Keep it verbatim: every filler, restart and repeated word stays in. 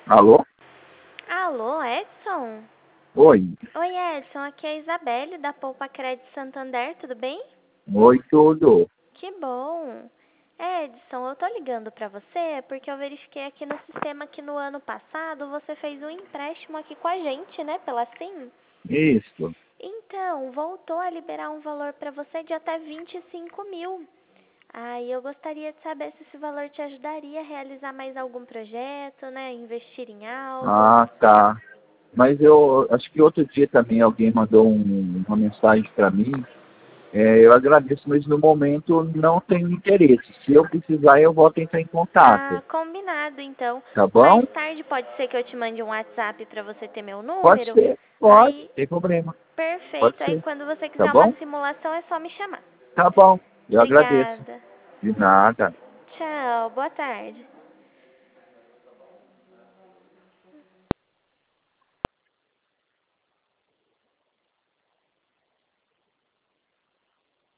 Alô? Alô, Edson? Oi. Oi, Edson. Aqui é a Isabelle, da Poupa Crédito Santander, tudo bem? Oi, tudo. Que bom. Edson, eu tô ligando pra você porque eu verifiquei aqui no sistema que no ano passado você fez um empréstimo aqui com a gente, né, pela Sim? Isso. Então, voltou a liberar um valor pra você de até vinte e cinco mil. Aí eu gostaria de saber se esse valor te ajudaria a realizar mais algum projeto, né, investir em algo. Ah, tá. Mas eu acho que outro dia também alguém mandou um- uma mensagem para mim. É, eu agradeço, mas no momento não tenho interesse. Se eu precisar, eu volto a entrar em Ah, contato. combinado então. Tá Mais bom? tarde pode ser que eu te mande um WhatsApp para você ter meu Pode número. ser. Pode. Aí, Sem problema. Pode perfeito. Aí ser. quando você Tá quiser uma bom? simulação é só me chamar. Tá bom. Eu agradeço. Obrigada. De nada. Tchau, boa tarde.